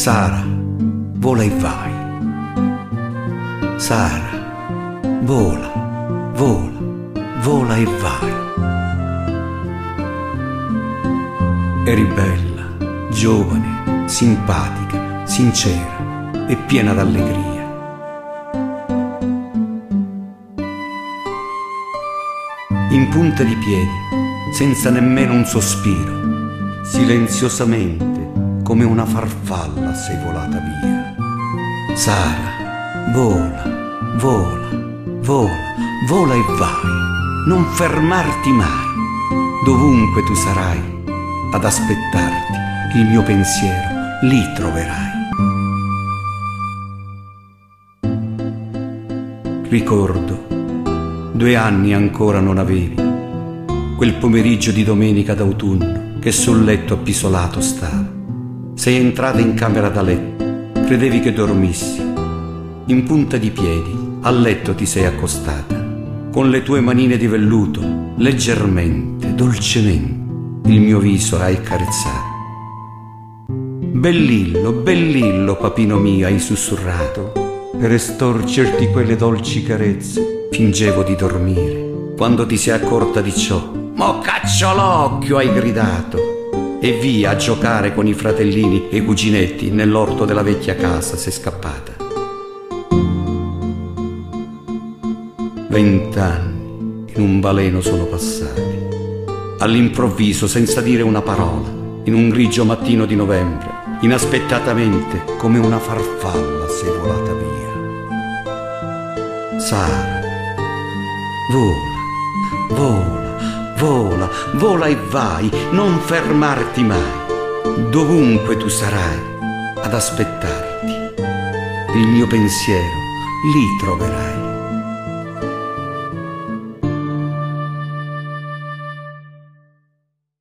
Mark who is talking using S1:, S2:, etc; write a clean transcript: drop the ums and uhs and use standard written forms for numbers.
S1: Sara, vola e vai. Sara, vola, vola, vola e vai. Eri bella, giovane, simpatica, sincera e piena d'allegria. In punta di piedi, senza nemmeno un sospiro, silenziosamente, come una farfalla sei volata via. Sara, vola, vola, vola, vola e vai, non fermarti mai. Dovunque tu sarai, ad aspettarti, il mio pensiero lì troverai. Ricordo, 2 anni ancora non avevi, quel pomeriggio di domenica d'autunno che sul letto appisolato stava. Sei entrata in camera da letto, credevi che dormissi. In punta di piedi al letto ti sei accostata, con le tue manine di velluto, leggermente, dolcemente, il mio viso hai carezzato. Bellillo, bellillo, papino mio, hai sussurrato, per estorcerti quelle dolci carezze, fingevo di dormire. Quando ti sei accorta di ciò, mo caccio l'occhio, hai gridato. E via a giocare con i fratellini e i cuginetti nell'orto della vecchia casa sei scappata. 20 anni in un baleno sono passati. All'improvviso, senza dire una parola, in un grigio mattino di novembre, inaspettatamente, come una farfalla sei volata via. Sara, vola, vola, vola, vola e vai, non fermarti mai. Dovunque tu sarai, ad aspettarti, il mio pensiero lì troverai.